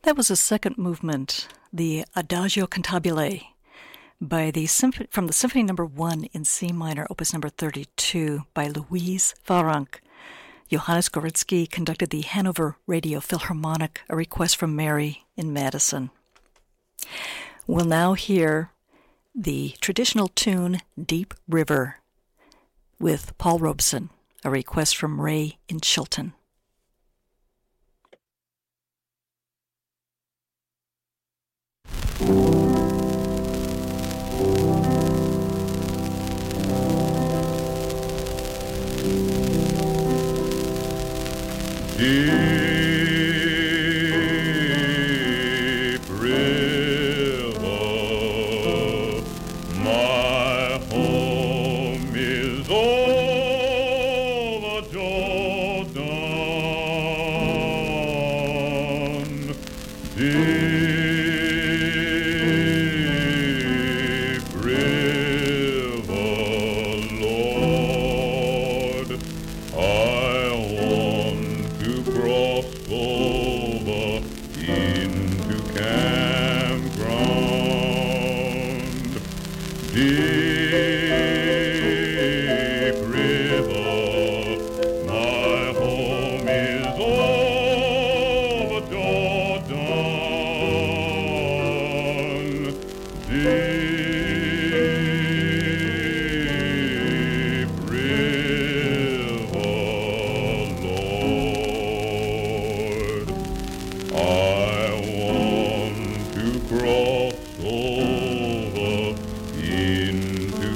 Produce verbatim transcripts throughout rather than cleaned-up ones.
That was a second movement, the Adagio Cantabile, by the symph- from the Symphony Number One in C minor, Opus Number thirty-two, by Louise Farranc. Johannes Goritsky conducted the Hanover Radio Philharmonic, a request from Mary in Madison. We'll now hear the traditional tune Deep River with Paul Robeson, a request from Ray in Chilton. Deep river, my home is over Jordan. Deep river, Lord, I cross over into campground. Deep river, my home is over Jordan. Deep river, Lord, I want to cross over into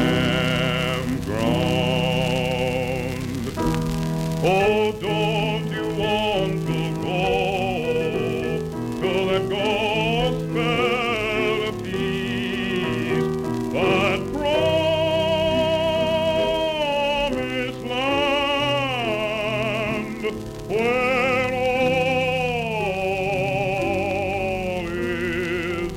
campground. Oh, don't you want to go to that gospel of peace, that promised land where all is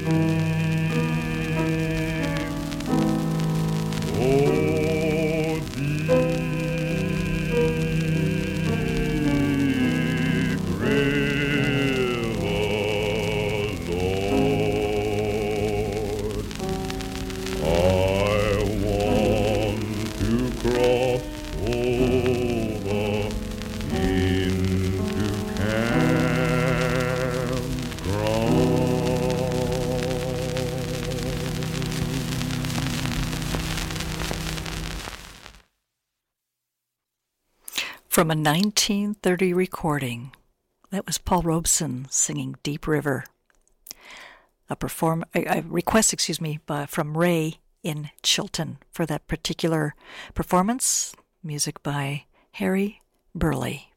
peace? Oh, deep river, Lord, I want to cross over into From a nineteen thirty recording, that was Paul Robeson singing Deep River. A perform a, a request, excuse me, by, from Ray in Chilton for that particular performance. Music by Harry Burley.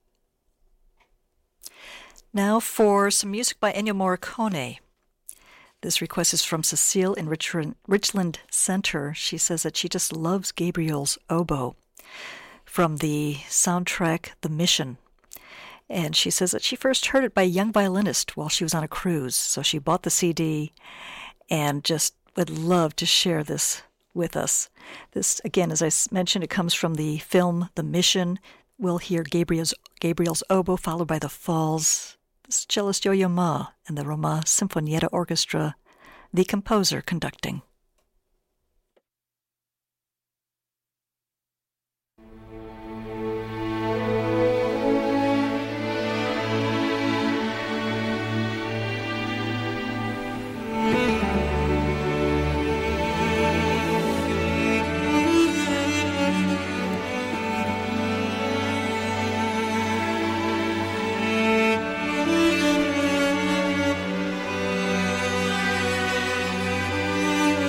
Now for some music by Ennio Morricone. This request is from Cecile in Richland, Richland Center. She says that she just loves Gabriel's oboe from the soundtrack The Mission. And she says that she first heard it by a young violinist while she was on a cruise. So she bought the C D and just would love to share this with us. This, again, as I mentioned, it comes from the film The Mission. We'll hear Gabriel's, Gabriel's oboe followed by the Falls, this cellist Yo-Yo Ma, and the Roma Sinfonietta Orchestra, the composer conducting. campground.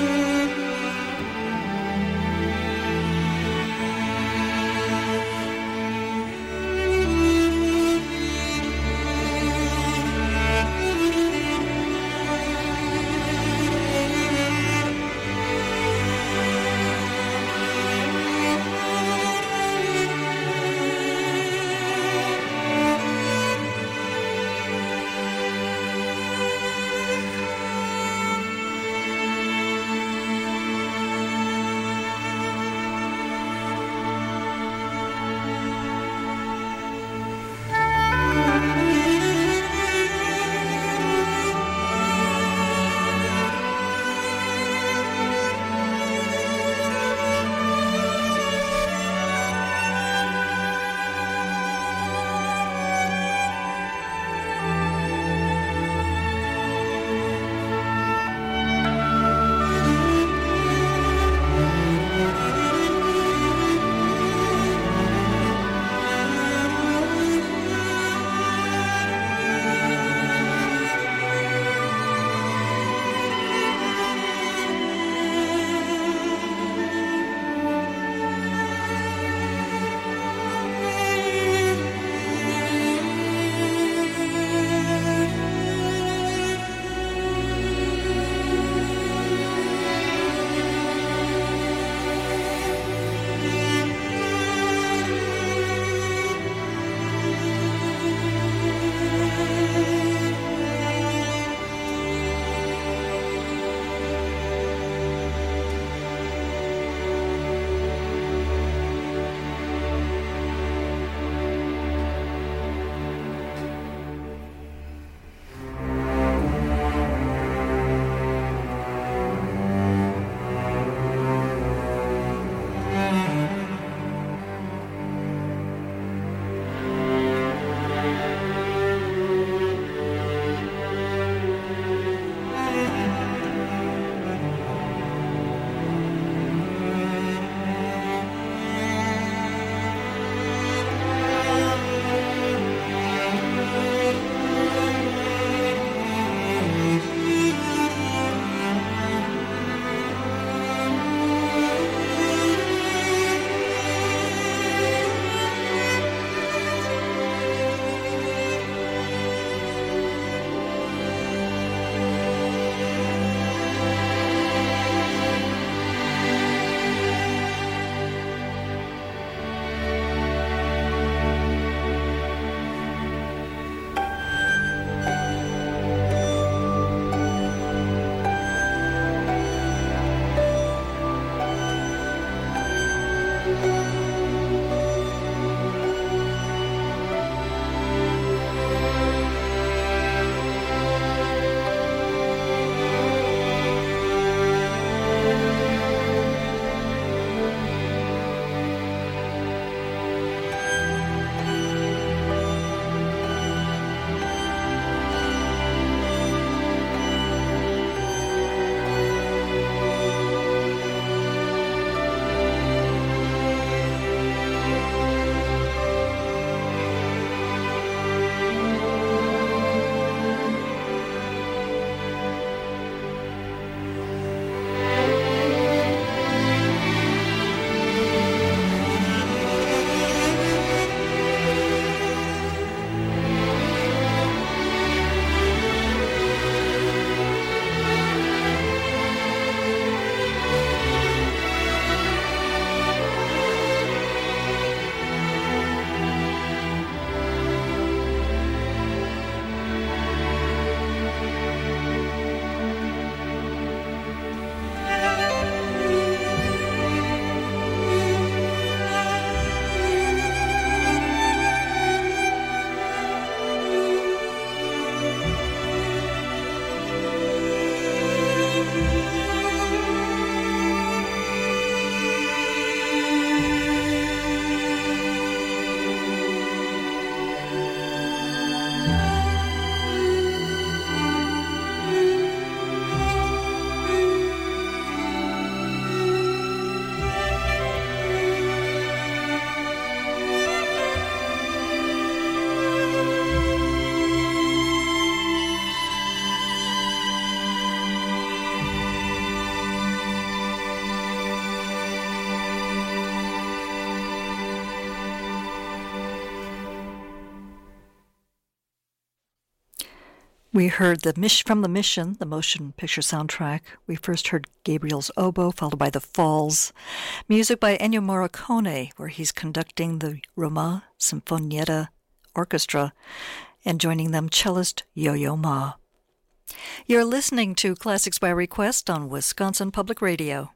We heard the Mish from the Mission, the motion picture soundtrack. We first heard Gabriel's Oboe, followed by The Falls. Music by Ennio Morricone, where he's conducting the Roma Sinfonietta Orchestra and joining them cellist Yo-Yo Ma. You're listening to Classics by Request on Wisconsin Public Radio.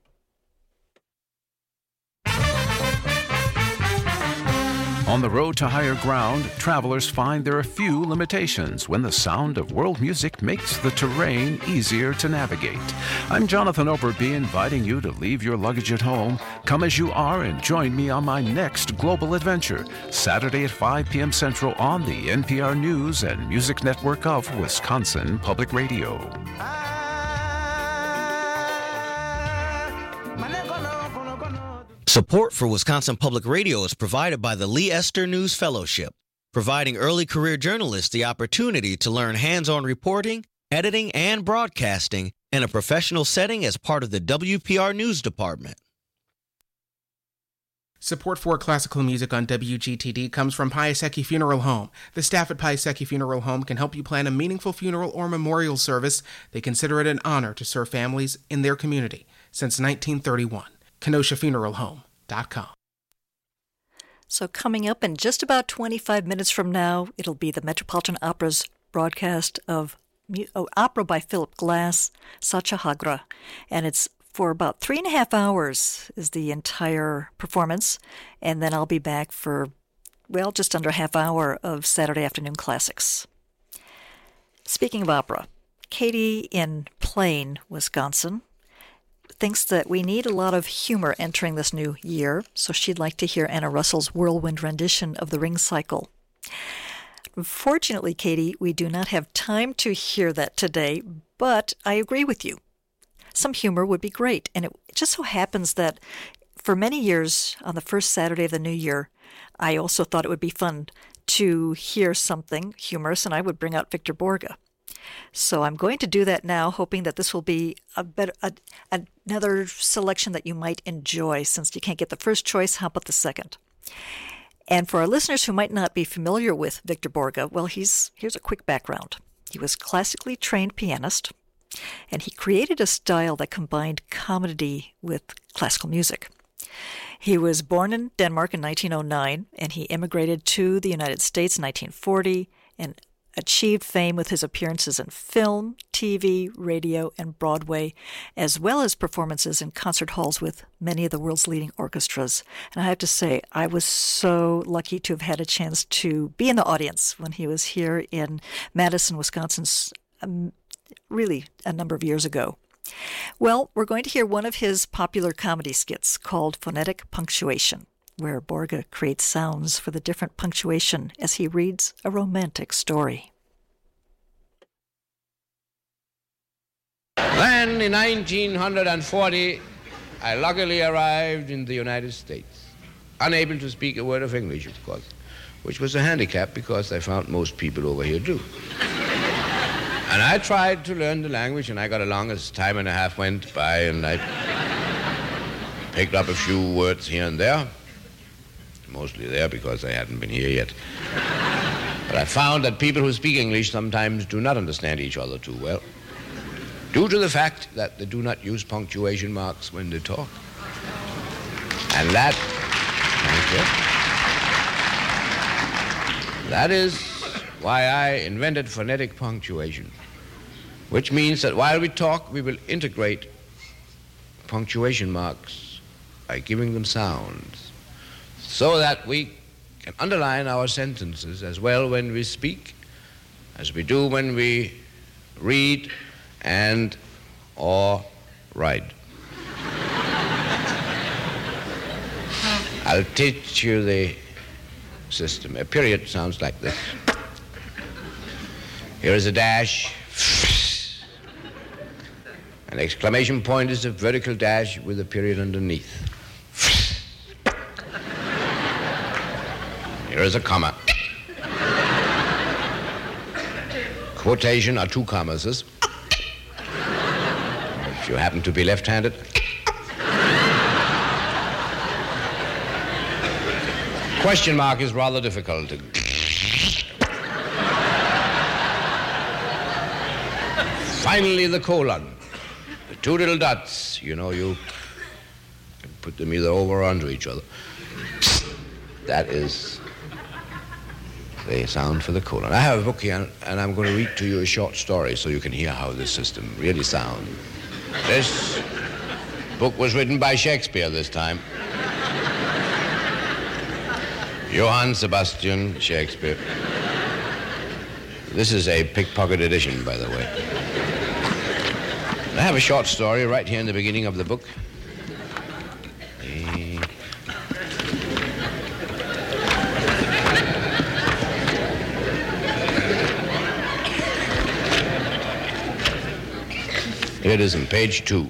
On the road to higher ground, travelers find there are few limitations when the sound of world music makes the terrain easier to navigate. I'm Jonathan Oberby, inviting you to leave your luggage at home, come as you are, and join me on my next global adventure, Saturday at five p.m. Central on the N P R News and Music Network of Wisconsin Public Radio. Support for Wisconsin Public Radio is provided by the Lee Esther News Fellowship, providing early career journalists the opportunity to learn hands-on reporting, editing, and broadcasting in a professional setting as part of the W P R News Department. Support for classical music on W G T D comes from Piasecki Funeral Home. The staff at Piasecki Funeral Home can help you plan a meaningful funeral or memorial service. They consider it an honor to serve families in their community since nineteen thirty-one. Kenosha Funeral Home dot com. So coming up in just about twenty-five minutes from now, it'll be the Metropolitan Opera's broadcast of oh, opera by Philip Glass, Satyagraha, and it's for about three and a half hours is the entire performance, and then I'll be back for, well, just under a half hour of Saturday afternoon classics. Speaking of opera, Katie in Plain, Wisconsin, thinks that we need a lot of humor entering this new year, so she'd like to hear Anna Russell's whirlwind rendition of The Ring Cycle. Unfortunately, Katie, we do not have time to hear that today, but I agree with you. Some humor would be great, and it just so happens that for many years on the first Saturday of the new year, I also thought it would be fun to hear something humorous, and I would bring out Victor Borge. So I'm going to do that now, hoping that this will be a better, a, another selection that you might enjoy. Since you can't get the first choice, how about the second? And for our listeners who might not be familiar with Victor Borge, well, he's here's a quick background. He was a classically trained pianist, and he created a style that combined comedy with classical music. He was born in Denmark in nineteen oh nine, and he immigrated to the United States in nineteen forty, and achieved fame with his appearances in film, T V, radio, and Broadway, as well as performances in concert halls with many of the world's leading orchestras. And I have to say, I was so lucky to have had a chance to be in the audience when he was here in Madison, Wisconsin, um, really a number of years ago. Well, we're going to hear one of his popular comedy skits called Phonetic Punctuation, where Borge creates sounds for the different punctuation as he reads a romantic story. Then, in nineteen forty, I luckily arrived in the United States, unable to speak a word of English, of course, which was a handicap because I found most people over here do. And I tried to learn the language, and I got along as time and a half went by, and I picked up a few words here and there. Mostly there because I hadn't been here yet. But I found that people who speak English sometimes do not understand each other too well, due to the fact that they do not use punctuation marks when they talk. And that, thank you. That is why I invented phonetic punctuation, which means that while we talk, we will integrate punctuation marks by giving them sounds, so that we can underline our sentences as well when we speak as we do when we read and or write. I'll teach you the system. A period sounds like this. Here is a dash. An exclamation point is a vertical dash with a period underneath. Here is a comma. Quotation are two commas. If you happen to be left-handed. Question mark is rather difficult. finally the colon. The two little dots, you know, you can put them either over or under each other. That is the sound for the colon. I have a book here, and I'm going to read to you a short story so you can hear how this system really sounds. This book was written by Shakespeare this time. Johann Sebastian Shakespeare. This is a pickpocket edition, by the way. I have a short story right here in the beginning of the book. Here it is on page two.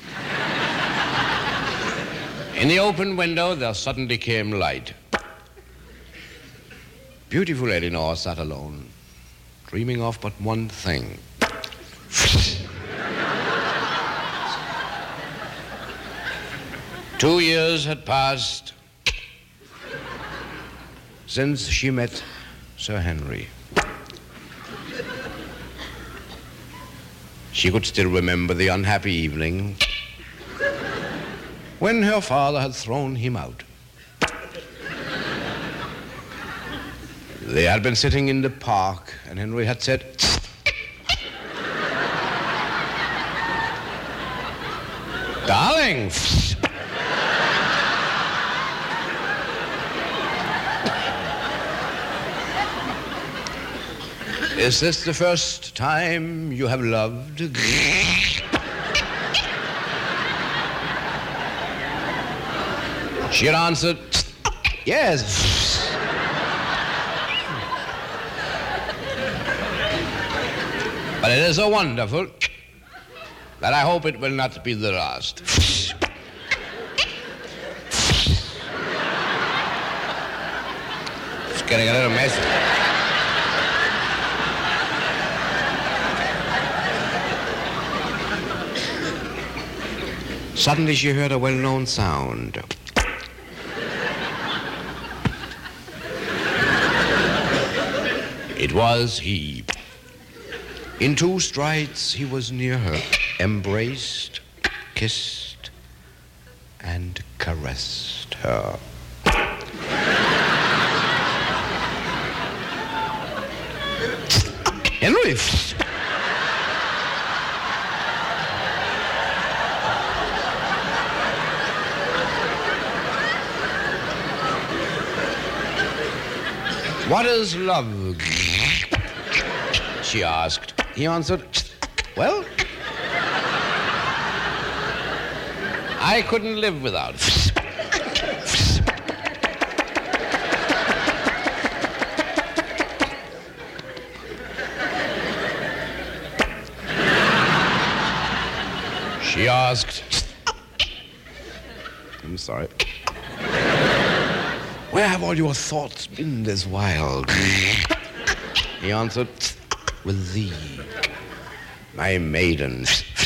In the open window, there suddenly came light. Beautiful Elinor sat alone, dreaming of but one thing. Two years had passed since she met Sir Henry. She could still remember the unhappy evening when her father had thrown him out. They had been sitting in the park, and Henry had said, "Darling." Is this the first time you have loved? She had answered, "Yes." But it is so wonderful that I hope it will not be the last. It's getting a little messy. Suddenly she heard a well-known sound. It was he. In two strides, he was near her, embraced, kissed, and caressed her. Henry! What is love? She asked. He answered, "Well, I couldn't live without it." She asked, I'm sorry, "Where have all your thoughts been this while?" He answered, "With thee, my maiden."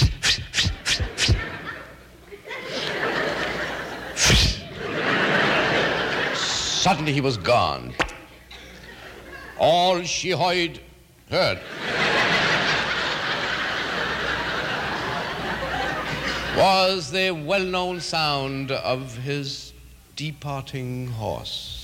Suddenly he was gone. All she heard, heard was the well-known sound of his departing horse.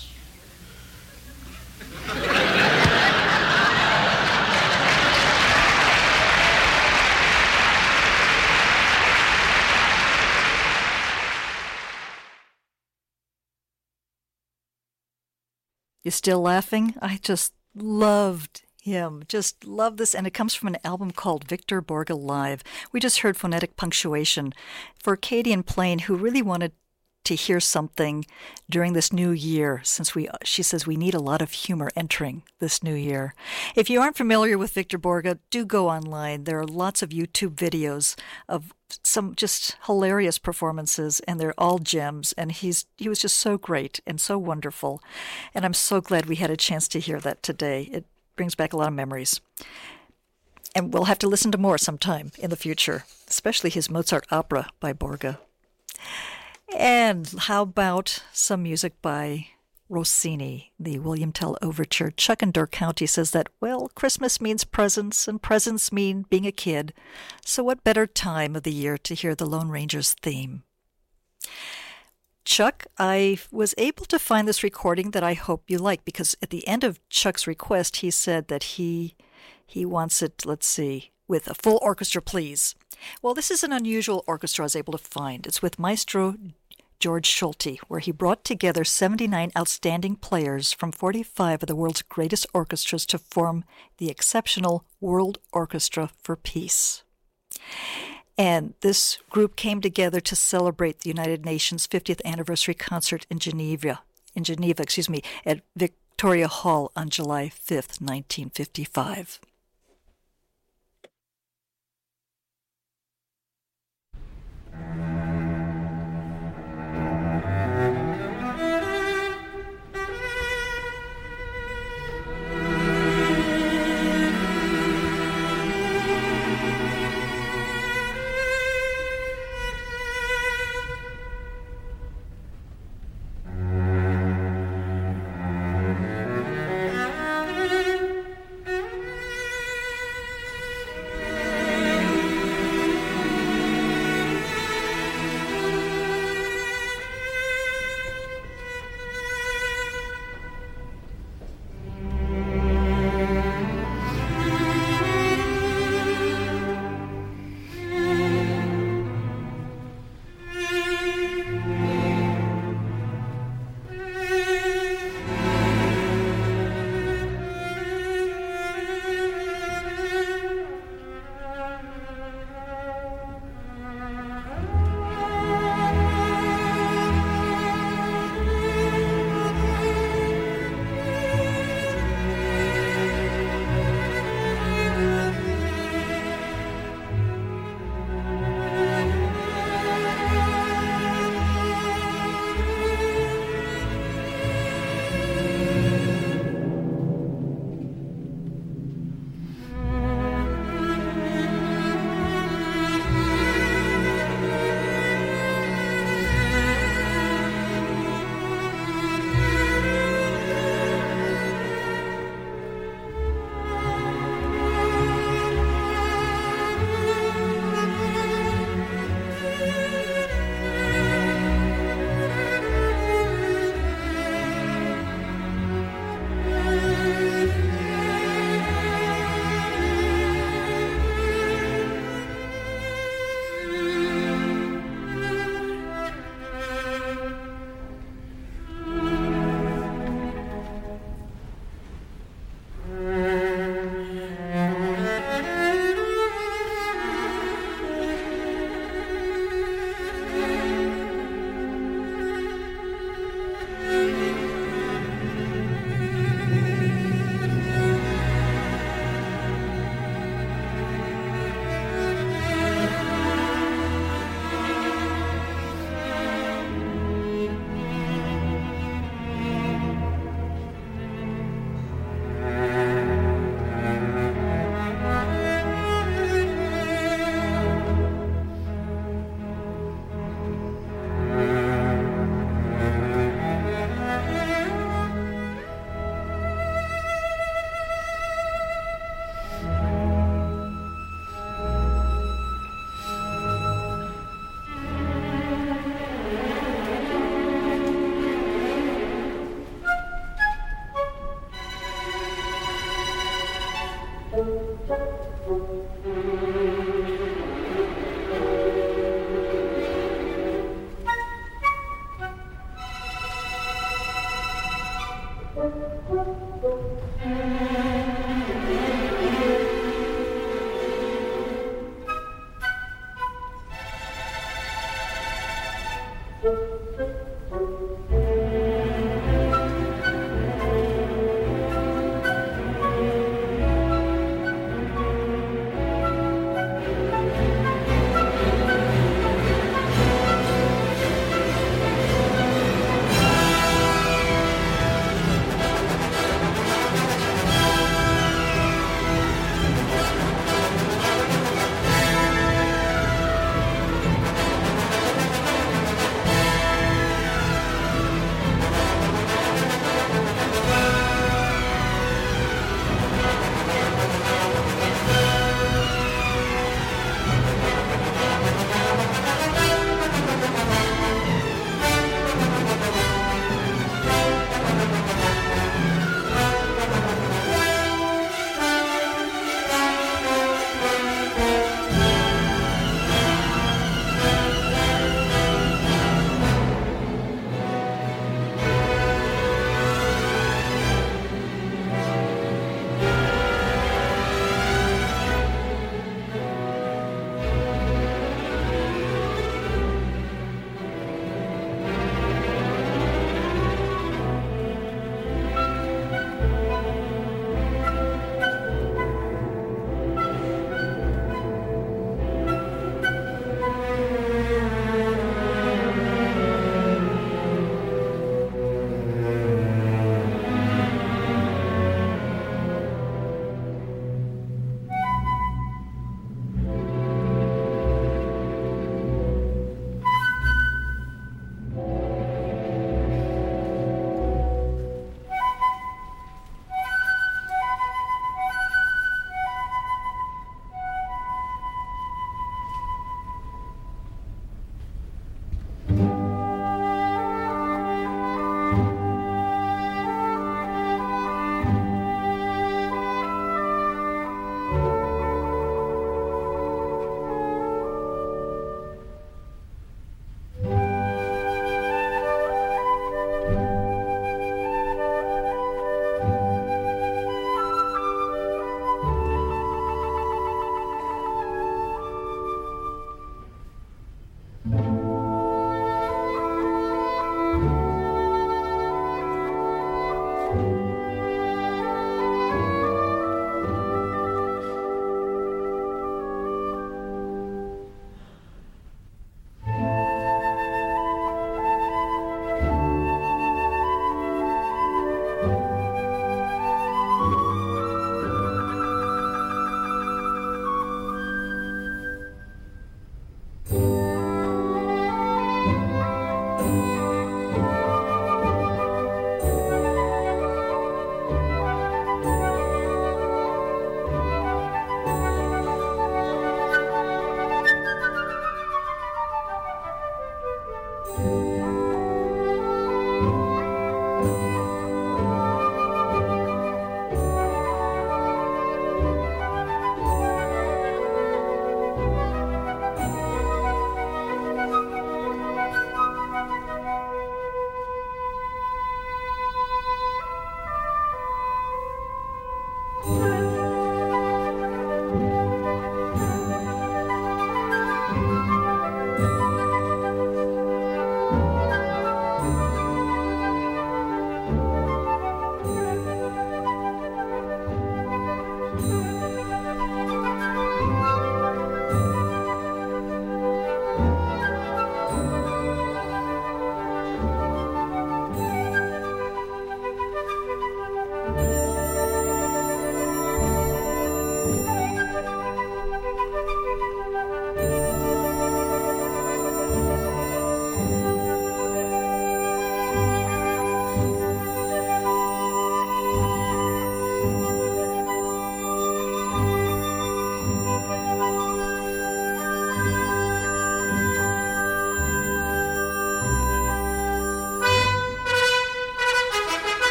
You still laughing? I just loved him. Just love this. And it comes from an album called Victor Borge Live. We just heard phonetic punctuation for Katie and Plain, who really wanted to hear something during this new year, since we, she says we need a lot of humor entering this new year. If you aren't familiar with Victor Borge, do go online. There are lots of YouTube videos of some just hilarious performances, and they're all gems, and he's he was just so great and so wonderful. And I'm so glad we had a chance to hear that today. It brings back a lot of memories. And we'll have to listen to more sometime in the future, especially his Mozart opera by Borge. And how about some music by Rossini, the William Tell Overture. Chuck in Door County says that, well, Christmas means presents, and presents mean being a kid. So what better time of the year to hear the Lone Ranger's theme? Chuck, I was able to find this recording that I hope you like, because at the end of Chuck's request, he said that he he wants it, let's see, with a full orchestra, please. Well, this is an unusual orchestra I was able to find. It's with Maestro George Schulte, where he brought together seventy-nine outstanding players from forty-five of the world's greatest orchestras to form the exceptional World Orchestra for Peace. And this group came together to celebrate the United Nations fiftieth anniversary concert in Geneva, in Geneva, excuse me, at Victoria Hall on July fifth, nineteen fifty-five.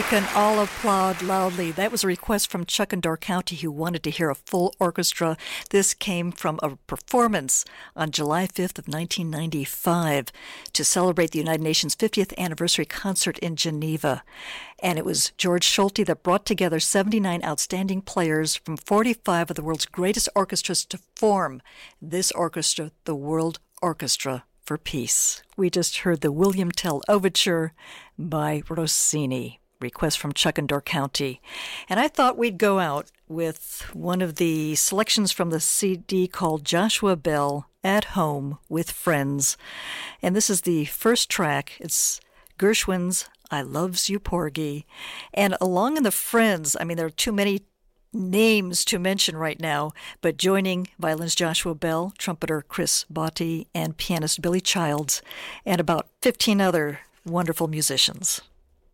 We can all applaud loudly. That was a request from Chuck in Door County, who wanted to hear a full orchestra. This came from a performance on July fifth of nineteen ninety-five to celebrate the United Nations fiftieth anniversary concert in Geneva. And it was George Schulte that brought together seventy-nine outstanding players from forty-five of the world's greatest orchestras to form this orchestra, the World Orchestra for Peace. We just heard the William Tell Overture by Rossini. Request from Chuck in Door County. And I thought we'd go out with one of the selections from the C D called Joshua Bell at Home with Friends. And this is the first track. It's Gershwin's I Loves You Porgy. And along in the Friends, I mean, there are too many names to mention right now, but joining violinist Joshua Bell, trumpeter Chris Botti, and pianist Billy Childs, and about fifteen other wonderful musicians.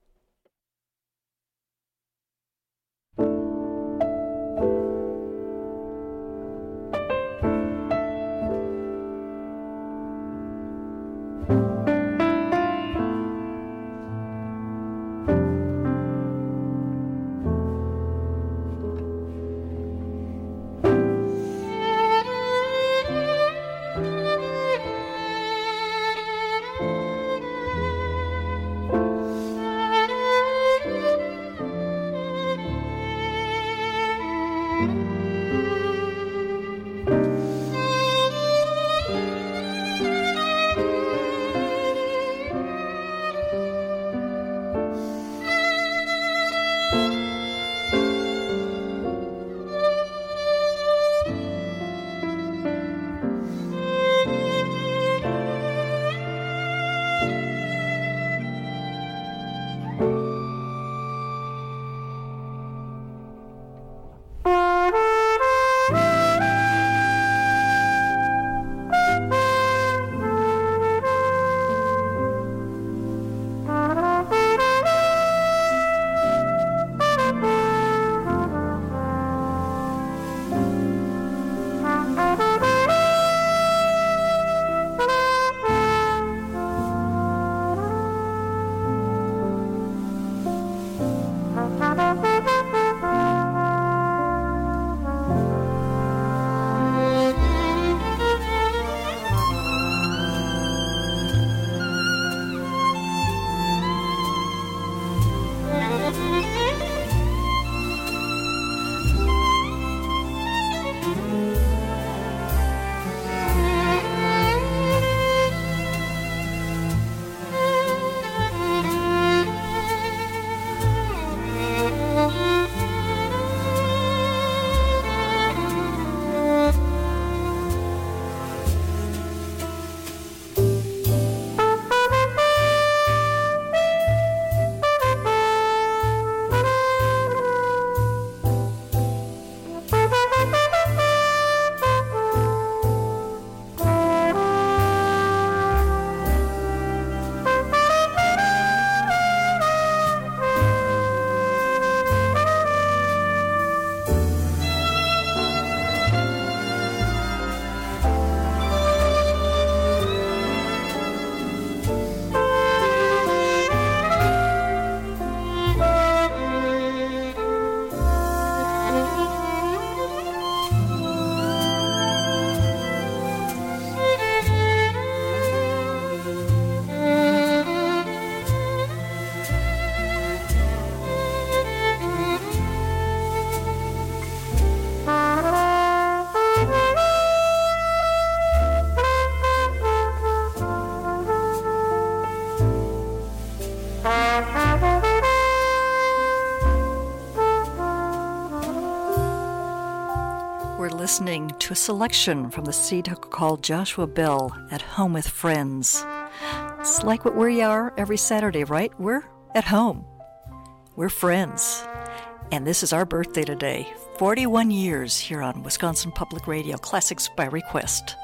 Listening to a selection from the C D called Joshua Bell at Home with Friends. It's like what we are every Saturday, right? We're at home. We're friends. And this is our birthday today. forty-one years here on Wisconsin Public Radio, Classics by Request.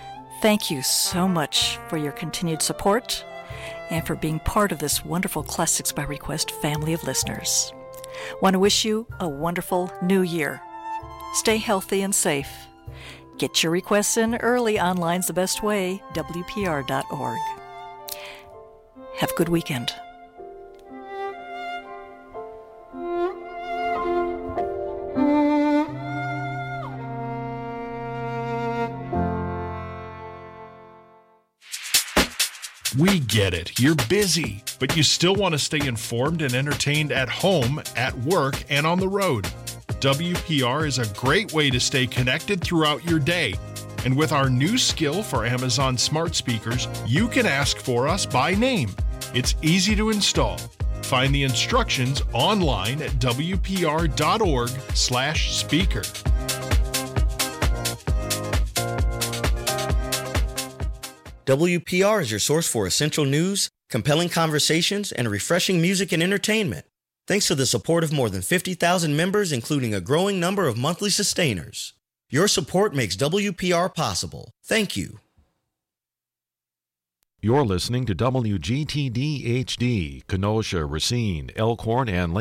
Thank you so much for your continued support and for being part of this wonderful Classics by Request family of listeners. Want to wish you a wonderful new year. Stay healthy and safe. Get your requests in early. Online's the best way. W P R dot org. Have a good weekend. We get it. You're busy, but you still want to stay informed and entertained at home, at work, and on the road. W P R is a great way to stay connected throughout your day. And with our new skill for Amazon smart speakers, you can ask for us by name. It's easy to install. Find the instructions online at W P R dot org slash speaker. W P R is your source for essential news, compelling conversations, and refreshing music and entertainment. Thanks to the support of more than fifty thousand members, including a growing number of monthly sustainers. Your support makes W P R possible. Thank you. You're listening to W G T D H D, Kenosha, Racine, Elkhorn, and